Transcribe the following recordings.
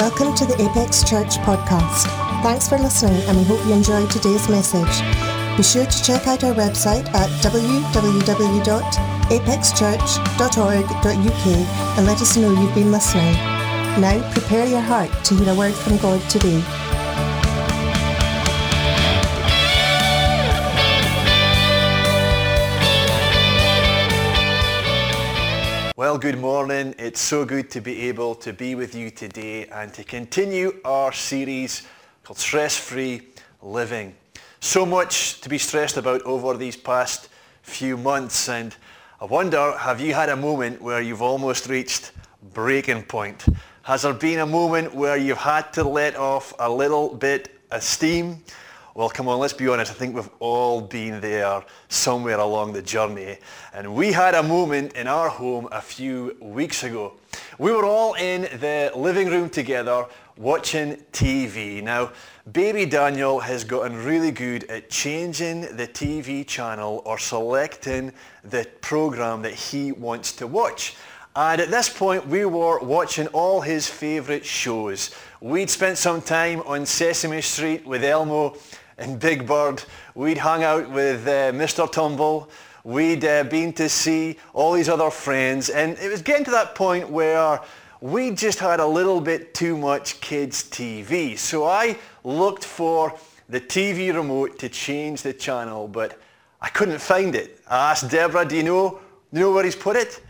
Welcome to the Apex Church podcast. Thanks for listening, and we hope you enjoyed today's message. Be sure to check out our website at www.apexchurch.org.uk and let us know you've been listening. Now prepare your heart to hear a word from God today. Well, good morning. It's so good to be able to be with you today and to continue our series called Stress-Free Living. So much to be stressed about over these past few months, and I wonder, have you had a moment where you've almost reached breaking point? Has there been a moment where you've had to let off a little bit of steam? Well, come on, let's be honest. I think we've all been there somewhere along the journey. And we had a moment in our home a few weeks ago. We were all in the living room together watching TV. Now, baby Daniel has gotten really good at changing the TV channel or selecting the program that he wants to watch. And at this point, we were watching all his favorite shows. We'd spent some time on Sesame Street with Elmo and Big Bird. We'd hung out with Mr. Tumble. We'd been to see all these other friends. And it was getting to that point where we just had a little bit too much kids' TV. So I looked for the TV remote to change the channel, but I couldn't find it. I asked Deborah, do you know where he's put it?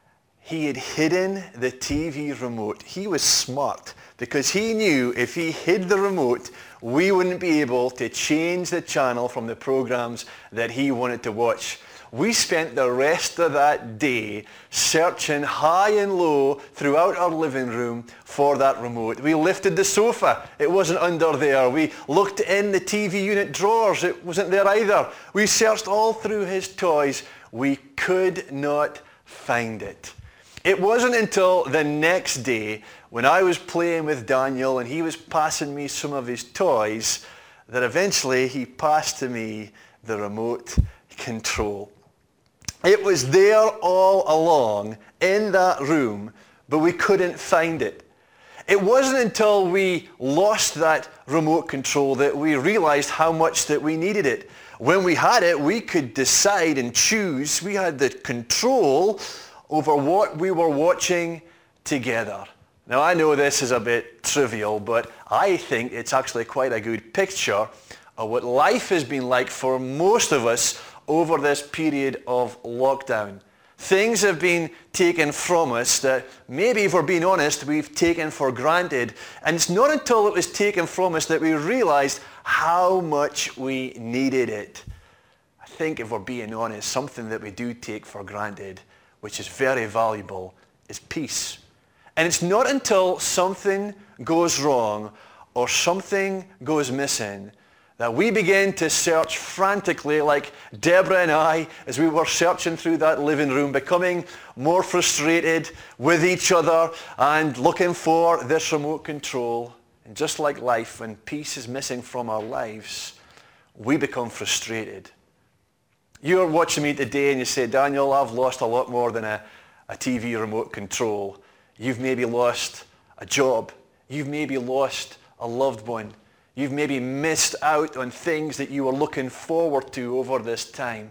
He had hidden the TV remote. He was smart because he knew if he hid the remote, we wouldn't be able to change the channel from the programs that he wanted to watch. We spent the rest of that day searching high and low throughout our living room for that remote. We lifted the sofa. It wasn't under there. We looked in the TV unit drawers. It wasn't there either. We searched all through his toys. We could not find it. It wasn't until the next day when I was playing with Daniel and he was passing me some of his toys that eventually he passed to me the remote control. It was there all along in that room, but we couldn't find it. It wasn't until we lost that remote control that we realized how much that we needed it. When we had it, we could decide and choose. We had the control over what we were watching together. Now, I know this is a bit trivial, but I think it's actually quite a good picture of what life has been like for most of us over this period of lockdown. Things have been taken from us that maybe, if we're being honest, we've taken for granted. And it's not until it was taken from us that we realized how much we needed it. I think, if we're being honest, something that we do take for granted, which is very valuable, is peace. And it's not until something goes wrong or something goes missing that we begin to search frantically, like Deborah and I, as we were searching through that living room, becoming more frustrated with each other and looking for this remote control. And just like life, when peace is missing from our lives, we become frustrated. You're watching me today and you say, Daniel, I've lost a lot more than a TV remote control. You've maybe lost a job. You've maybe lost a loved one. You've maybe missed out on things that you were looking forward to over this time.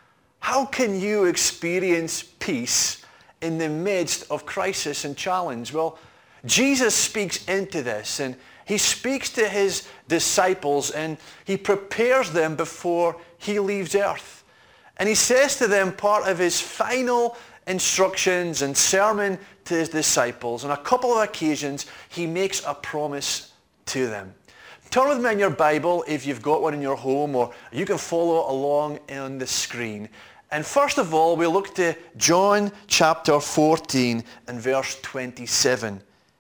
How can you experience peace in the midst of crisis and challenge? Well, Jesus speaks into this, and he speaks to his disciples and he prepares them before he leaves earth. And he says to them, part of his final instructions and sermon to his disciples, on a couple of occasions, he makes a promise to them. Turn with me in your Bible if you've got one in your home, or you can follow along on the screen. And first of all, we look to John chapter 14 and verse 27.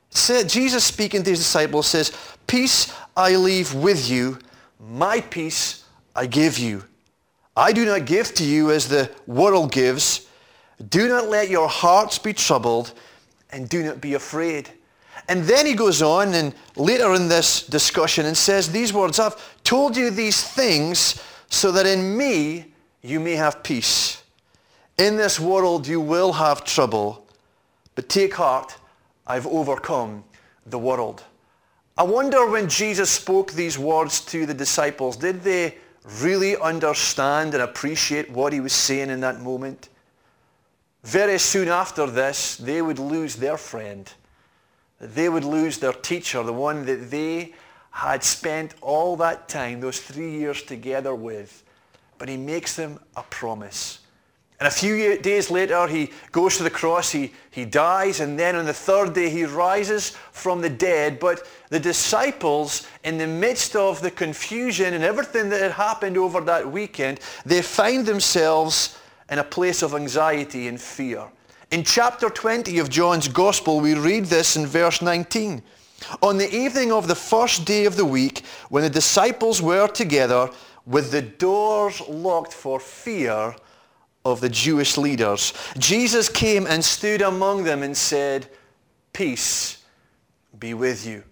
Jesus speaking to his disciples says, "Peace I leave with you, my peace I give you. I do not give to you as the world gives. Do not let your hearts be troubled, and do not be afraid." And then he goes on and later in this discussion and says these words, "I've told you these things so that in me you may have peace. In this world you will have trouble, but take heart, I've overcome the world." I wonder when Jesus spoke these words to the disciples, did they really understand and appreciate what he was saying in that moment? Very soon after this, they would lose their friend. They would lose their teacher, the one that they had spent all that time, those 3 years together with. But he makes them a promise. And a few days later, he goes to the cross, he dies, and then on the third day, he rises from the dead. But the disciples, in the midst of the confusion and everything that had happened over that weekend, they find themselves in a place of anxiety and fear. In chapter 20 of John's Gospel, we read this in verse 19. On the evening of the first day of the week, when the disciples were together, with the doors locked for fear of the Jewish leaders, Jesus came and stood among them and said, "Peace be with you."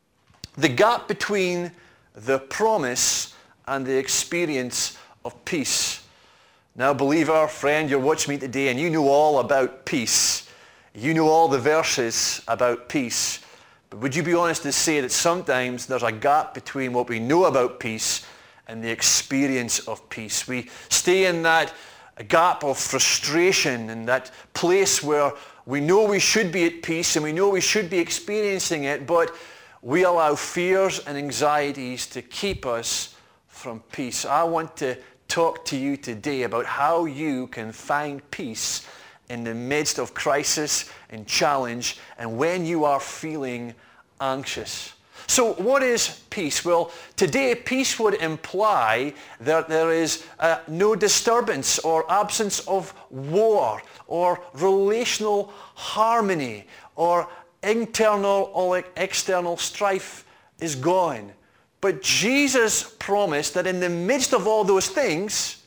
The gap between the promise and the experience of peace. Now, believer, friend, you're watching me today and you know all about peace. You know all the verses about peace. But would you be honest to say that sometimes there's a gap between what we know about peace and the experience of peace? We stay in that gap of frustration and that place where we know we should be at peace and we know we should be experiencing it, but we allow fears and anxieties to keep us from peace. I want to talk to you today about how you can find peace in the midst of crisis and challenge and when you are feeling anxious. So what is peace? Well, today peace would imply that there is no disturbance or absence of war or relational harmony or internal or external strife is gone. But Jesus promised that in the midst of all those things,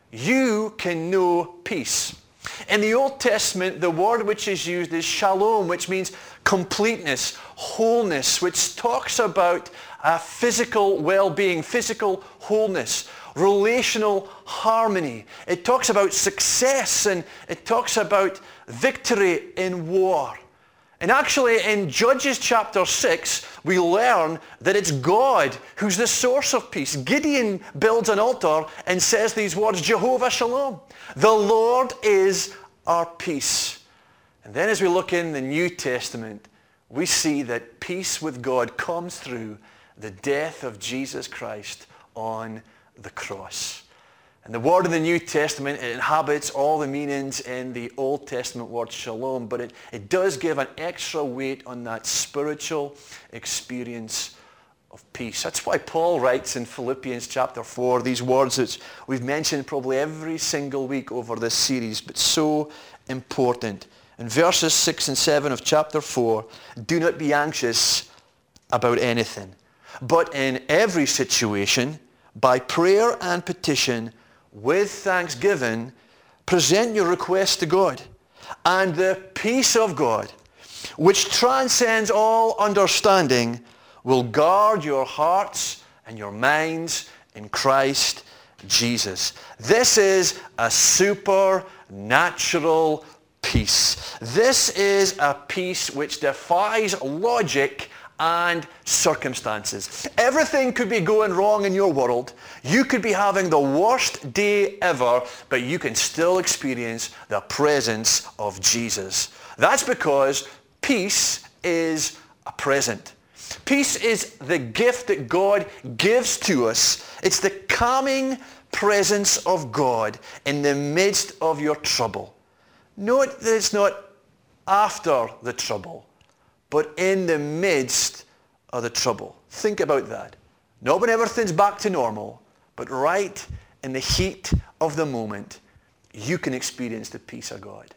you can know peace. In the Old Testament, the word which is used is shalom, which means completeness, wholeness, which talks about physical well-being, physical wholeness, relational harmony. It talks about success and it talks about victory in war. And actually in Judges chapter 6, we learn that it's God who's the source of peace. Gideon builds an altar and says these words, Jehovah Shalom. The Lord is our peace. And then as we look in the New Testament, we see that peace with God comes through the death of Jesus Christ on the cross. And the word in the New Testament, it inhabits all the meanings in the Old Testament word shalom, but it does give an extra weight on that spiritual experience of peace. That's why Paul writes in Philippians chapter 4 these words that we've mentioned probably every single week over this series, but so important. In verses 6 and 7 of chapter 4, do not be anxious about anything, but in every situation, by prayer and petition, with thanksgiving, present your requests to God, and the peace of God, which transcends all understanding, will guard your hearts and your minds in Christ Jesus. This is a supernatural peace. This is a peace which defies logic and circumstances. Everything could be going wrong in your world. You could be having the worst day ever, but you can still experience the presence of Jesus. That's because peace is a present. Peace is the gift that God gives to us. It's the calming presence of God in the midst of your trouble. Note that it's not after the trouble, but in the midst of the trouble. Think about that. Not when everything's back to normal, but right in the heat of the moment, you can experience the peace of God.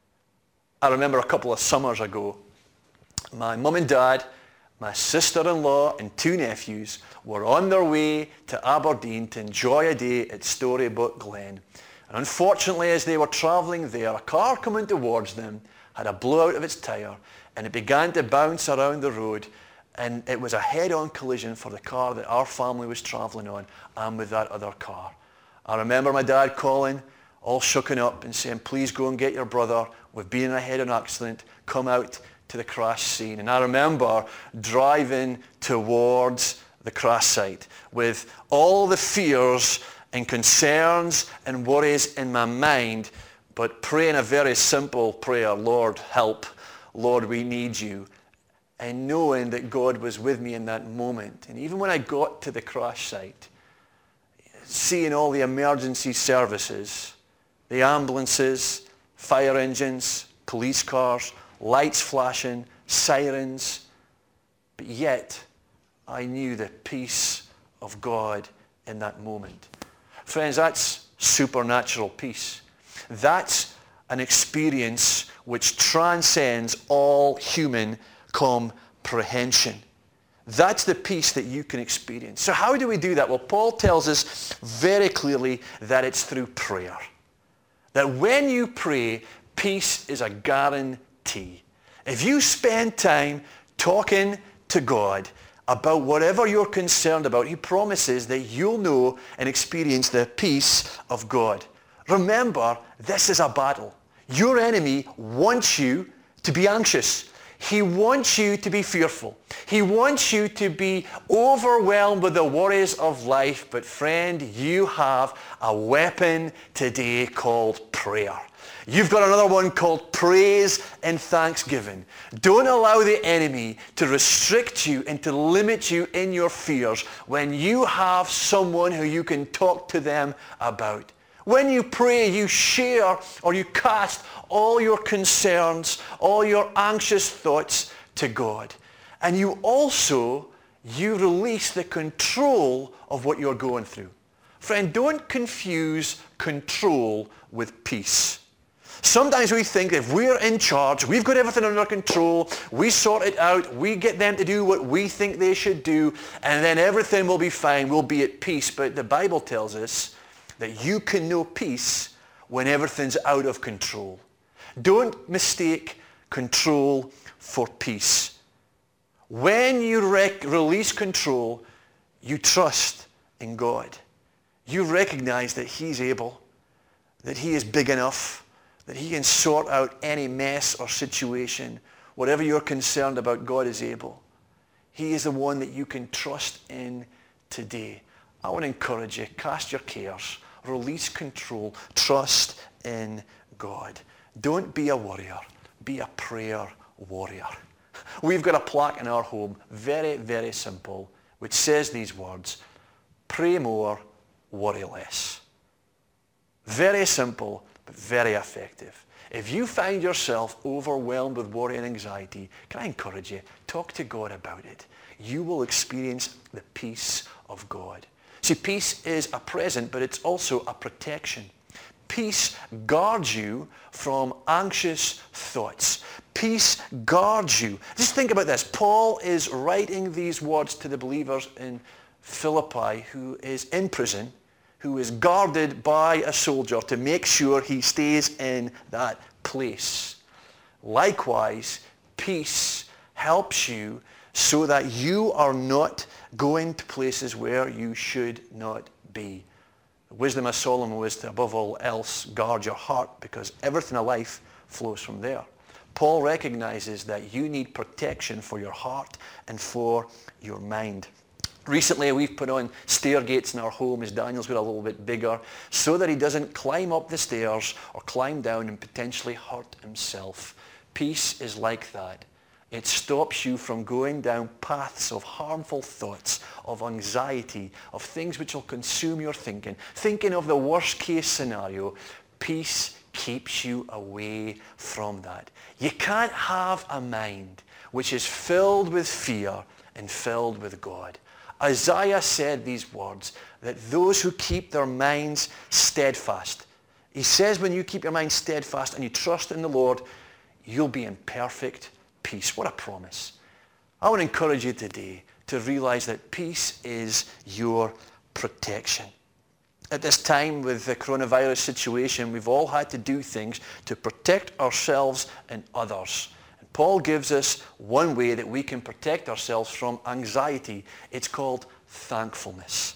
I remember a couple of summers ago, my mum and dad, my sister-in-law and 2 nephews were on their way to Aberdeen to enjoy a day at Storybook Glen. And unfortunately, as they were travelling there, a car coming towards them had a blowout of its tyre, and it began to bounce around the road, and it was a head-on collision for the car that our family was travelling on and with that other car. I remember my dad calling, all shooken up, and saying, please go and get your brother. We've been in a head-on accident. Come out to the crash scene. And I remember driving towards the crash site with all the fears and concerns and worries in my mind, but praying a very simple prayer, Lord, help. Lord, we need you. And knowing that God was with me in that moment. And even when I got to the crash site, seeing all the emergency services, the ambulances, fire engines, police cars, lights flashing, sirens, but yet I knew the peace of God in that moment. Friends, that's supernatural peace. That's an experience which transcends all human comprehension. That's the peace that you can experience. So how do we do that? Well, Paul tells us very clearly that it's through prayer. That when you pray, peace is a guarantee. If you spend time talking to God about whatever you're concerned about, he promises that you'll know and experience the peace of God. Remember, this is a battle. Your enemy wants you to be anxious. He wants you to be fearful. He wants you to be overwhelmed with the worries of life. But friend, you have a weapon today called prayer. You've got another one called praise and thanksgiving. Don't allow the enemy to restrict you and to limit you in your fears when you have someone who you can talk to them about. When you pray, you share or you cast all your concerns, all your anxious thoughts to God. And you release the control of what you're going through. Friend, don't confuse control with peace. Sometimes we think if we're in charge, we've got everything under control, we sort it out, we get them to do what we think they should do, and then everything will be fine, we'll be at peace. But the Bible tells us that you can know peace when everything's out of control. Don't mistake control for peace. When you release control, you trust in God. You recognize that he's able, that he is big enough, that he can sort out any mess or situation. Whatever you're concerned about, God is able. He is the one that you can trust in today. I want to encourage you, cast your cares, release control, trust in God. Don't be a worrier, be a prayer warrior. We've got a plaque in our home, very, very simple, which says these words, pray more, worry less. Very simple, but very effective. If you find yourself overwhelmed with worry and anxiety, can I encourage you, talk to God about it. You will experience the peace of God. See, peace is a present, but it's also a protection. Peace guards you from anxious thoughts. Peace guards you. Just think about this. Paul is writing these words to the believers in Philippi who is in prison, who is guarded by a soldier to make sure he stays in that place. Likewise, peace helps you so that you are not going to places where you should not be. The wisdom of Solomon was to, above all else, guard your heart because everything in life flows from there. Paul recognizes that you need protection for your heart and for your mind. Recently, we've put on stair gates in our home as Daniel's got a little bit bigger so that he doesn't climb up the stairs or climb down and potentially hurt himself. Peace is like that. It stops you from going down paths of harmful thoughts, of anxiety, of things which will consume your thinking. Thinking of the worst case scenario, peace keeps you away from that. You can't have a mind which is filled with fear and filled with God. Isaiah said these words, that those who keep their minds steadfast. He says when you keep your mind steadfast and you trust in the Lord, you'll be in perfect peace. What a promise. I want to encourage you today to realize that peace is your protection. At this time with the coronavirus situation, we've all had to do things to protect ourselves and others. And Paul gives us one way that we can protect ourselves from anxiety. It's called thankfulness.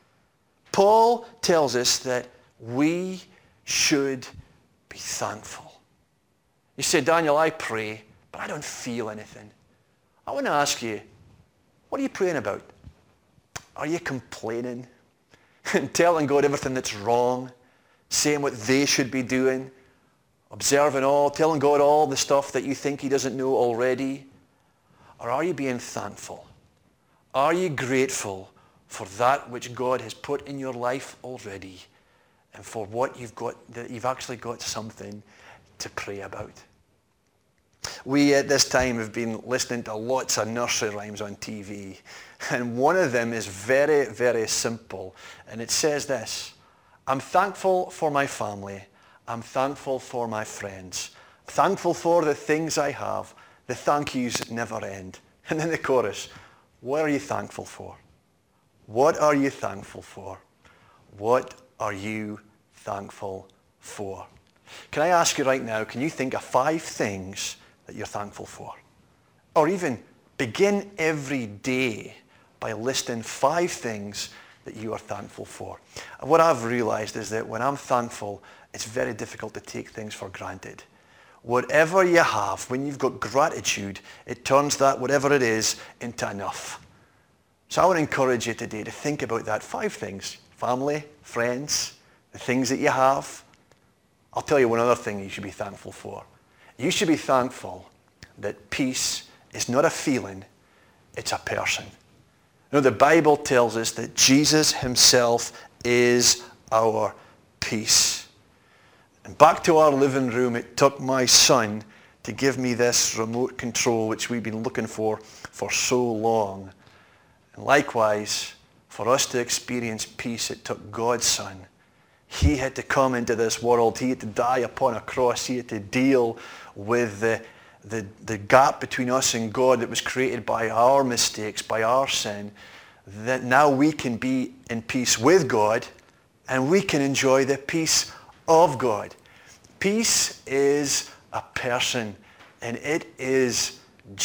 Paul tells us that we should be thankful. You say, Daniel, I pray, but I don't feel anything. I want to ask you, what are you praying about? Are you complaining and telling God everything that's wrong, saying what they should be doing, observing all, telling God all the stuff that you think he doesn't know already? Or are you being thankful? Are you grateful for that which God has put in your life already and for what you've got, that you've actually got something to pray about? We at this time have been listening to lots of nursery rhymes on TV, and one of them is very, very simple, and it says this: I'm thankful for my family, I'm thankful for my friends, thankful for the things I have, the thank yous never end. And then the chorus, what are you thankful for? What are you thankful for? What are you thankful for? Can I ask you right now, can you think of 5 things that you're thankful for? Or even begin every day by listing 5 things that you are thankful for. And what I've realized is that when I'm thankful, it's very difficult to take things for granted. Whatever you have, when you've got gratitude, it turns that, whatever it is, into enough. So I want to encourage you today to think about that 5 things. Family, friends, the things that you have. I'll tell you one other thing you should be thankful for. You should be thankful that peace is not a feeling, it's a person. You know, the Bible tells us that Jesus himself is our peace. And back to our living room, it took my son to give me this remote control, which we've been looking for so long. And likewise, for us to experience peace, it took God's Son. He had to come into this world. He had to die upon a cross. He had to deal with the gap between us and God that was created by our mistakes, by our sin, that now we can be in peace with God and we can enjoy the peace of God. Peace is a person, and it is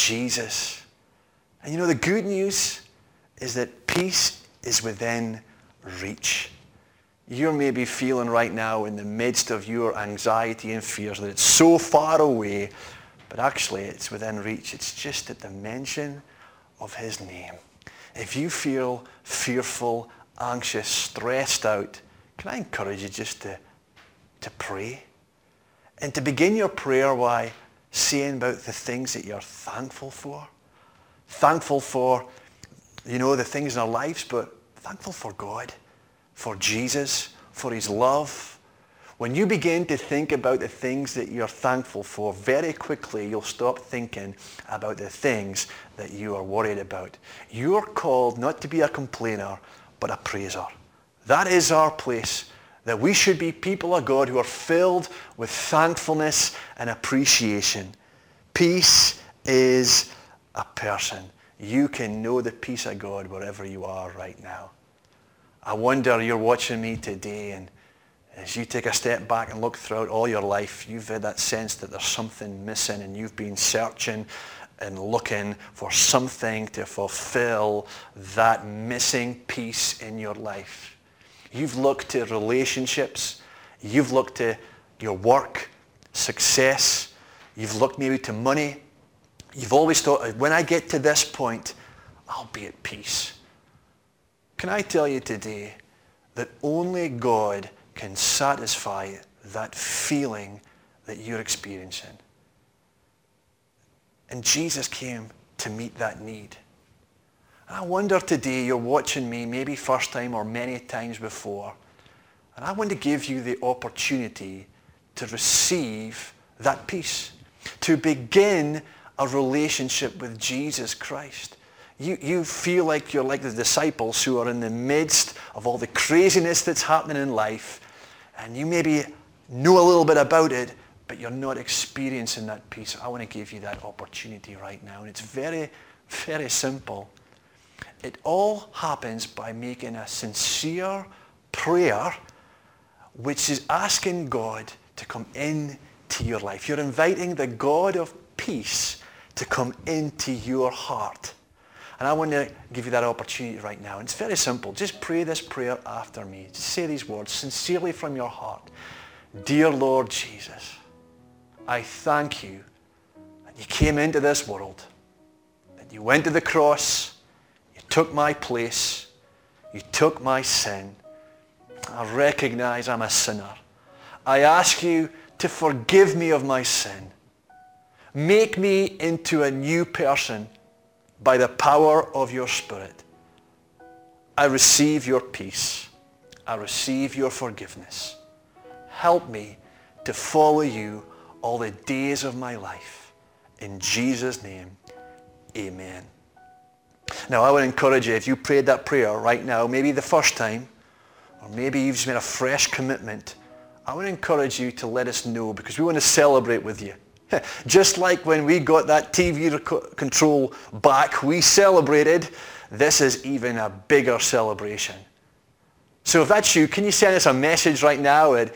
Jesus. And you know, the good news is that peace is within reach. You're maybe feeling right now in the midst of your anxiety and fears that it's so far away, but actually it's within reach. It's just at the mention of his name. If you feel fearful, anxious, stressed out, can I encourage you just to pray? And to begin your prayer by saying about the things that you're thankful for. Thankful for, you know, the things in our lives, but thankful for God, for Jesus, for his love. When you begin to think about the things that you're thankful for, very quickly you'll stop thinking about the things that you are worried about. You're called not to be a complainer, but a praiser. That is our place, that we should be people of God who are filled with thankfulness and appreciation. Peace is a person. You can know the peace of God wherever you are right now. I wonder, you're watching me today, and as you take a step back and look throughout all your life, you've had that sense that there's something missing, and you've been searching and looking for something to fulfill that missing piece in your life. You've looked to relationships. You've looked to your work, success. You've looked maybe to money. You've always thought, when I get to this point, I'll be at peace. Can I tell you today that only God can satisfy that feeling that you're experiencing? And Jesus came to meet that need. And I wonder today, you're watching me, maybe first time or many times before, and I want to give you the opportunity to receive that peace, to begin a relationship with Jesus Christ. You feel like you're like the disciples who are in the midst of all the craziness that's happening in life, and you maybe know a little bit about it, but you're not experiencing that peace. I want to give you that opportunity right now. And it's very, very simple. It all happens by making a sincere prayer, which is asking God to come into your life. You're inviting the God of peace to come into your heart. And I want to give you that opportunity right now. And it's very simple. Just pray this prayer after me. Just say these words sincerely from your heart. Dear Lord Jesus, I thank you And you came into this world. And you went to the cross. You took my place. You took my sin. I recognize I'm a sinner. I ask you to forgive me of my sin. Make me into a new person by the power of your Spirit. I receive your peace. I receive your forgiveness. Help me to follow you all the days of my life. In Jesus' name, amen. Now, I would encourage you, if you prayed that prayer right now, maybe the first time, or maybe you've just made a fresh commitment, I would encourage you to let us know, because we want to celebrate with you. Just like when we got that TV control back, we celebrated. This is even a bigger celebration. So if that's you, can you send us a message right now at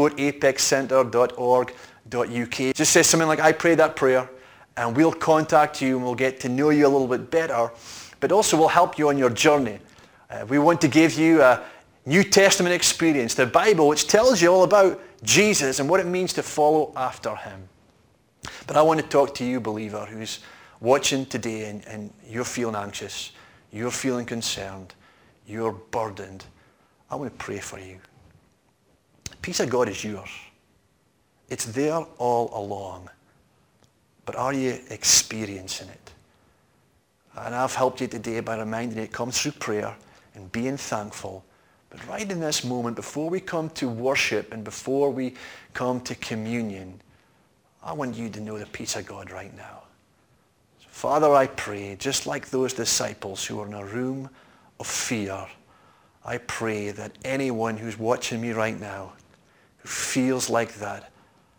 info@apexcentre.org.uk. Just say something like, I prayed that prayer, and we'll contact you and we'll get to know you a little bit better, but also we'll help you on your journey. We want to give you a New Testament experience, the Bible, which tells you all about Jesus and what it means to follow after him. But I want to talk to you, believer, who's watching today and you're feeling anxious, you're feeling concerned, you're burdened. I want to pray for you. The peace of God is yours. It's there all along. But are you experiencing it? And I've helped you today by reminding you it comes through prayer and being thankful. But right in this moment, before we come to worship and before we come to communion, I want you to know the peace of God right now. So Father, I pray, just like those disciples who were in a room of fear, I pray that anyone who's watching me right now, who feels like that,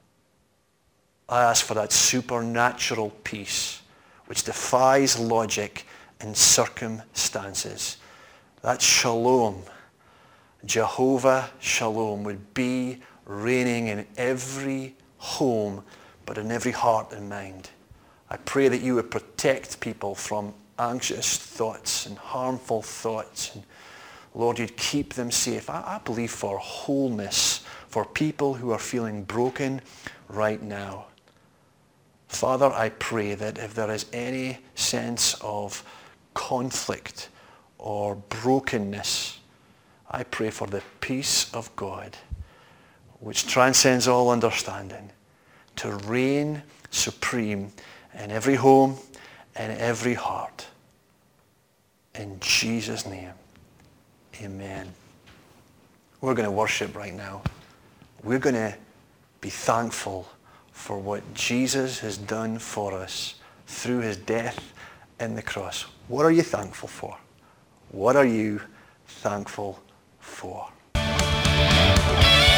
I ask for that supernatural peace which defies logic and circumstances. That shalom, Jehovah Shalom, would be reigning in every home, but in every heart and mind. I pray that you would protect people from anxious thoughts and harmful thoughts. And Lord, you'd keep them safe. I believe for wholeness, for people who are feeling broken right now. Father, I pray that if there is any sense of conflict or brokenness, I pray for the peace of God, which transcends all understanding, to reign supreme in every home and every heart. In Jesus' name, amen. We're going to worship right now. We're going to be thankful for what Jesus has done for us through his death in the cross. What are you thankful for? What are you thankful for?